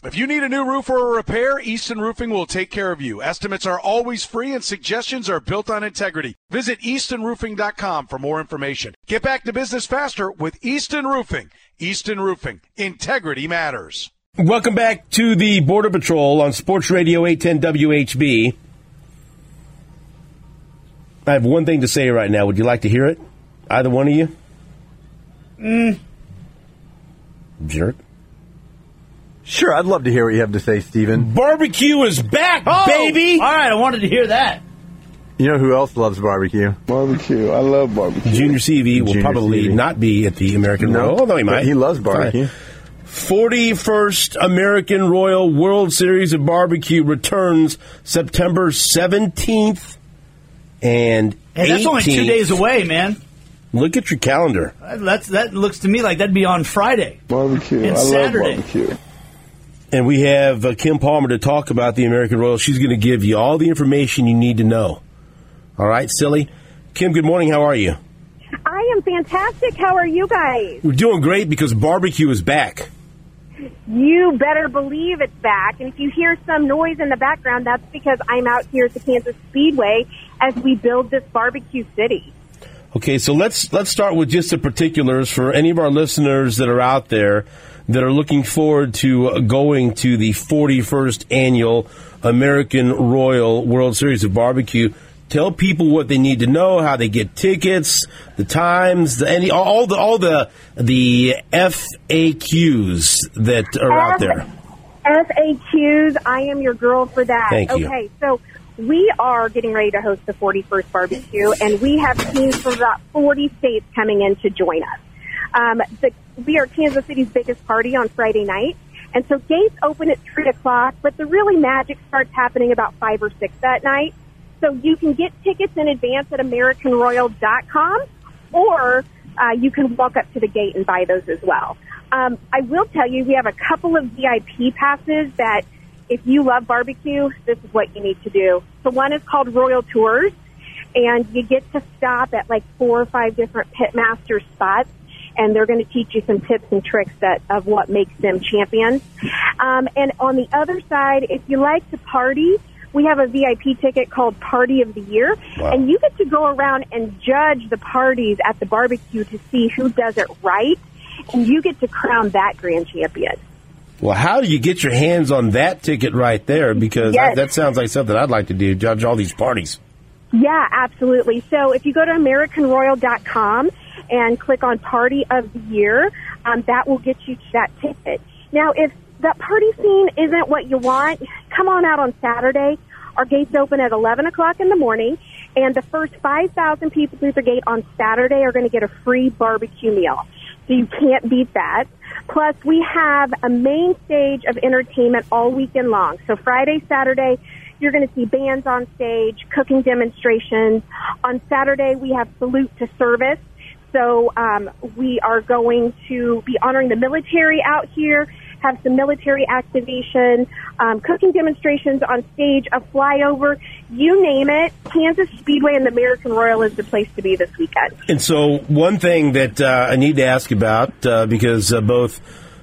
If you need a new roof or a repair, Easton Roofing will take care of you. Estimates are always free and suggestions are built on integrity. Visit eastonroofing.com for more information. Get back to business faster with Easton Roofing. Easton Roofing. Integrity matters. Welcome back to the Border Patrol on Sports Radio 810 WHB. I have one thing to say right now. Would you like to hear it? Either one of you? Jerk. Sure, I'd love to hear what you have to say, Steven. Barbecue is back, baby! All right, I wanted to hear that. You know who else loves barbecue? Barbecue. I love barbecue. Junior CV will probably not be at the American Royal, although he might. He loves barbecue. 41st American Royal World Series of Barbecue returns September 17th and 18th. Hey, that's only 2 days away, man. Look at your calendar. That looks to me like that'd be on Friday. Barbecue. And I Saturday. love barbecue. And we have Kim Palmer to talk about the American Royal. She's going to give you all the information you need to know. All right, silly? Kim, good morning. How are you? I am fantastic. How are you guys? We're doing great because barbecue is back. You better believe it's back. And if you hear some noise in the background, that's because I'm out here at the Kansas Speedway as we build this barbecue city. Okay, so let's start with just the particulars for any of our listeners that are out there that are looking forward to going to the 41st annual American Royal World Series of Barbecue. Tell people what they need to know, how they get tickets, the times, all the FAQs that are out there. FAQs, I am your girl for that. Thank you. Okay, so we are getting ready to host the 41st barbecue, and we have teams from about 40 states coming in to join us. We are Kansas City's biggest party on Friday night, and so gates open at 3 o'clock, but the really magic starts happening about 5 or 6 that night. So you can get tickets in advance at AmericanRoyal.com, or you can walk up to the gate and buy those as well. I will tell you, we have a couple of VIP passes that if you love barbecue, this is what you need to do. So one is called Royal Tours, and you get to stop at like 4 or 5 different pitmaster spots, and they're going to teach you some tips and tricks of what makes them champions. And on the other side, if you like to party, we have a VIP ticket called Party of the Year, and you get to go around and judge the parties at the barbecue to see who does it right, and you get to crown that grand champion. Well, how do you get your hands on that ticket right there? Because that sounds like something I'd like to do, judge all these parties. Yeah, absolutely. So if you go to AmericanRoyal.com and click on Party of the Year, that will get you that ticket. Now, if that party scene isn't what you want, come on out on Saturday. Our gates open at 11 o'clock in the morning, and the first 5,000 people through the gate on Saturday are going to get a free barbecue meal. So you can't beat that. Plus, we have a main stage of entertainment all weekend long. So Friday, Saturday, you're going to see bands on stage, cooking demonstrations. On Saturday, we have Salute to Service. So we are going to be honoring the military out here, have some military activation, cooking demonstrations on stage, a flyover, you name it. Kansas Speedway and the American Royal is the place to be this weekend. And so one thing that I need to ask about, because both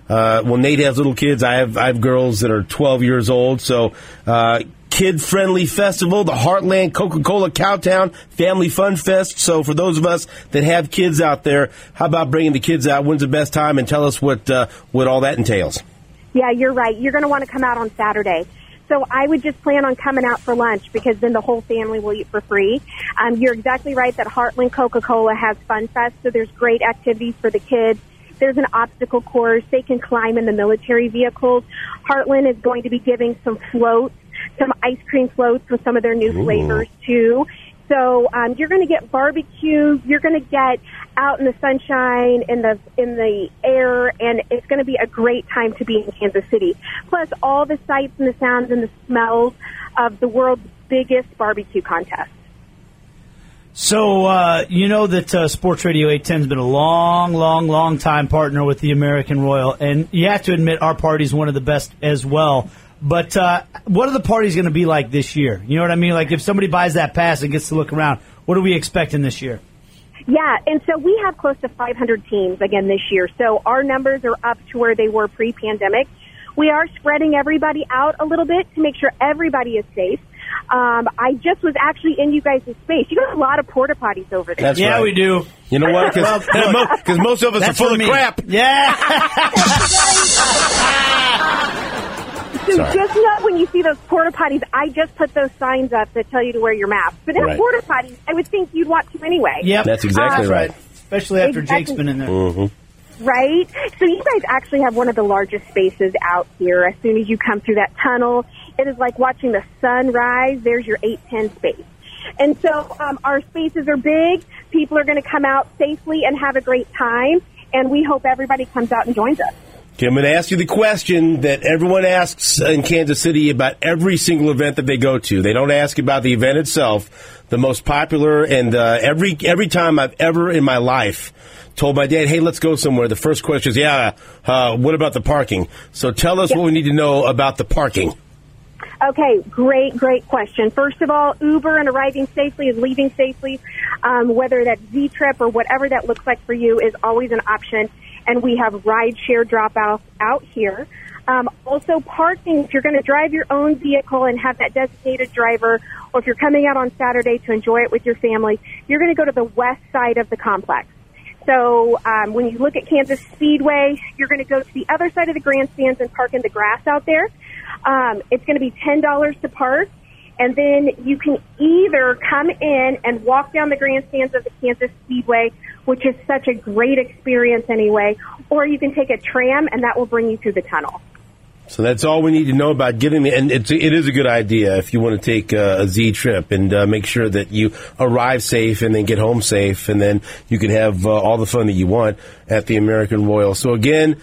Nate has little kids, I have girls that are 12 years old, so kid-friendly festival, the Heartland Coca-Cola Cowtown Family Fun Fest. So for those of us that have kids out there, how about bringing the kids out? When's the best time? And tell us what all that entails. Yeah, you're right. You're going to want to come out on Saturday. So I would just plan on coming out for lunch because then the whole family will eat for free. You're exactly right that Heartland Coca-Cola has Fun Fest, so there's great activities for the kids. There's an obstacle course. They can climb in the military vehicles. Heartland is going to be giving some floats, some ice cream floats with some of their new flavors, too. So you're going to get barbecue. You're going to get out in the sunshine, in the air, and it's going to be a great time to be in Kansas City. Plus, all the sights and the sounds and the smells of the world's biggest barbecue contest. So, you know that Sports Radio 810 has been a long time partner with the American Royal, and you have to admit our party is one of the best as well. But what are the parties going to be like this year? You know what I mean? Like if somebody buys that pass and gets to look around, what are we expecting this year? Yeah, and so we have close to 500 teams again this year. So our numbers are up to where they were pre-pandemic. We are spreading everybody out a little bit to make sure everybody is safe. I just was actually in you guys' space. You got a lot of porta potties over there. That's Yeah, right. we do. You know what? Because most of us are full of crap. Yeah. So Sorry. just know when you see those porta potties, I just put those signs up that tell you to wear your mask. But in Right. a porta potty, I would think you'd want to anyway. Yep. That's exactly right. Especially after Exactly. Jake's been in there. Mm-hmm. Right? So you guys actually have one of the largest spaces out here. As soon as you come through that tunnel, it is like watching the sun rise. There's your 810 space. And so our spaces are big. People are going to come out safely and have a great time. And we hope everybody comes out and joins us. Okay, I'm going to ask you the question that everyone asks in Kansas City about every single event that they go to. They don't ask about the event itself, the most popular, and every time I've ever in my life told my dad, hey, let's go somewhere, the first question is, what about the parking? So tell us what we need to know about the parking. Okay, great question. First of all, Uber and arriving safely and leaving safely, whether that's Z-Trip or whatever that looks like for you, is always an option. And we have ride-share drop-off out here. Also, parking, if you're going to drive your own vehicle and have that designated driver, or if you're coming out on Saturday to enjoy it with your family, you're going to go to the west side of the complex. So when you look at Kansas Speedway, you're going to go to the other side of the grandstands and park in the grass out there. It's going to be $10 to park. And then you can either come in and walk down the grandstands of the Kansas Speedway, which is such a great experience anyway, or you can take a tram, and that will bring you through the tunnel. So that's all we need to know about getting the, and it is a good idea if you want to take a Z trip and make sure that you arrive safe and then get home safe, and then you can have all the fun that you want at the American Royal. So again,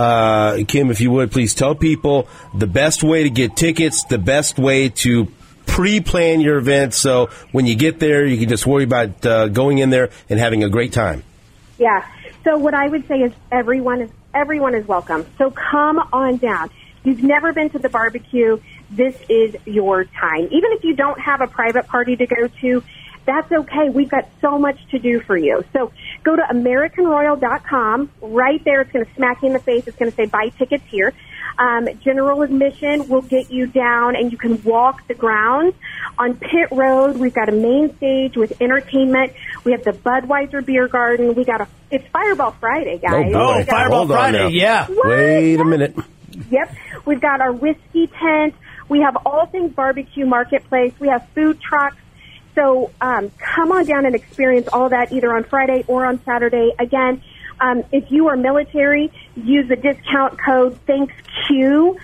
Kim, if you would, please tell people the best way to get tickets, the best way to pre-plan your event, so when you get there, you can just worry about going in there and having a great time. Yeah. So what I would say is everyone is welcome. So come on down. You've never been to the barbecue. This is your time. Even if you don't have a private party to go to, that's okay. We've got so much to do for you. So go to AmericanRoyal.com. Right there, it's going to smack you in the face. It's going to say buy tickets here. General admission will get you down, and you can walk the grounds. On Pit Road, we've got a main stage with entertainment. We have the Budweiser Beer Garden. It's Fireball Friday, guys. Oh, boy. Fireball Hold on Friday, now. yeah. Wait a minute. Yep. We've got our whiskey tent. We have all things barbecue marketplace. We have food trucks. So come on down and experience all that either on Friday or on Saturday. Again, if you are military, use the discount code THANKSQ,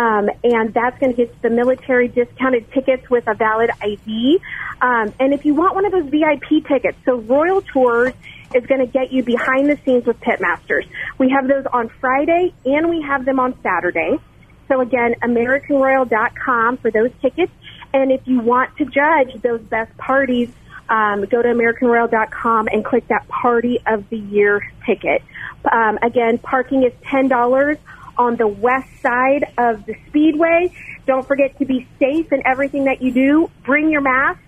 and that's going to get the military discounted tickets with a valid ID. And if you want one of those VIP tickets, so Royal Tours is going to get you behind the scenes with Pitmasters. We have those on Friday, and we have them on Saturday. So again, AmericanRoyal.com for those tickets. And if you want to judge those best parties, go to AmericanRoyal.com and click that Party of the Year ticket. Again, parking is $10 on the west side of the Speedway. Don't forget to be safe in everything that you do. Bring your mask.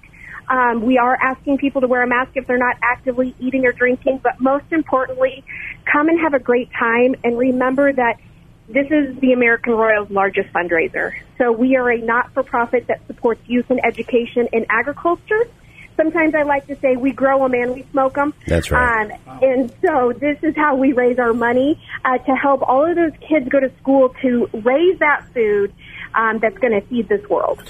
We are asking people to wear a mask if they're not actively eating or drinking, but most importantly, come and have a great time, and remember that this is the American Royal's largest fundraiser. So we are a not-for-profit that supports youth and education in agriculture. Sometimes I like to say we grow them and we smoke them. That's right. And so this is how we raise our money to help all of those kids go to school to raise that food that's going to feed this world.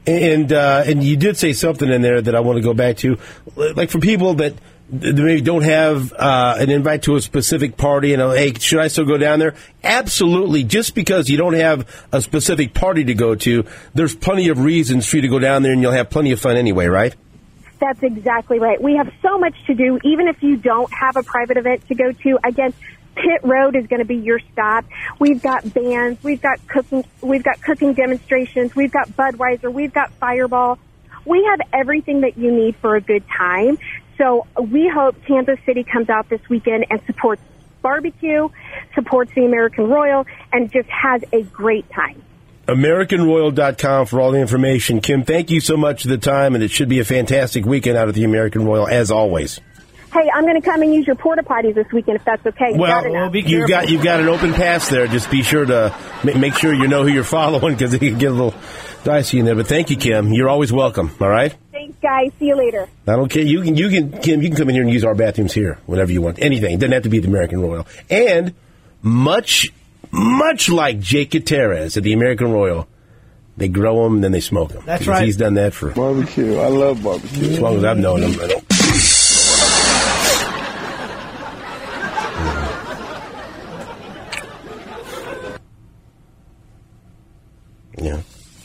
And you did say something in there that I want to go back to, like for people that maybe don't have an invite to a specific party, and hey, should I still go down there? Absolutely. Just because you don't have a specific party to go to, there's plenty of reasons for you to go down there, and you'll have plenty of fun anyway, right? That's exactly right. We have so much to do, even if you don't have a private event to go to. Again, Pit Road is going to be your stop. We've got bands, we've got cooking demonstrations, we've got Budweiser, we've got Fireball. We have everything that you need for a good time. So we hope Kansas City comes out this weekend and supports barbecue, supports the American Royal, and just has a great time. AmericanRoyal.com for all the information. Kim, thank you so much for the time, and it should be a fantastic weekend out at the American Royal, as always. Hey, I'm going to come and use your porta potties this weekend if that's okay. Well, you've got an open pass there. Just be sure to make sure you know who you're following because it can get a little dicey in there. But thank you, Kim. You're always welcome. All right. Thanks, guys. See you later. I don't care. Kim, you can come in here and use our bathrooms here whenever you want. Anything. It doesn't have to be the American Royal. And much like Jake Gutierrez at the American Royal, they grow them and then they smoke them. That's right. He's done that for barbecue. I love barbecue. as long as I've known him. Yeah.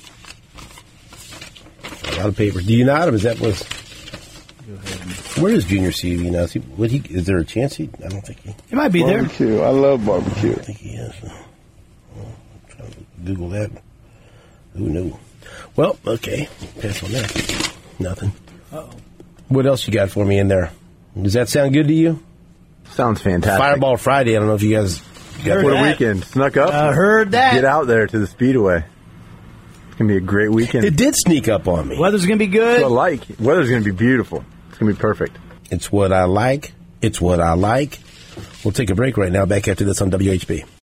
A lot of papers. Do you not? Or is that what? Where is Junior CV now? Is there a chance I don't think he. He might be there. Barbecue. I love barbecue. I think he is. I'm trying to Google that. Who knew? Well, okay. Pass on that. Nothing. Uh-oh. What else you got for me in there? Does that sound good to you? Sounds fantastic. Fireball Friday. I don't know if you guys got What a that. weekend. Snuck up. Heard that. Get out there to the Speedway. It's going to be a great weekend. It did sneak up on me. Weather's going to be good. What I like. Weather's going to be beautiful. It's going to be perfect. It's what I like. It's what I like. We'll take a break right now. Back after this on WHB.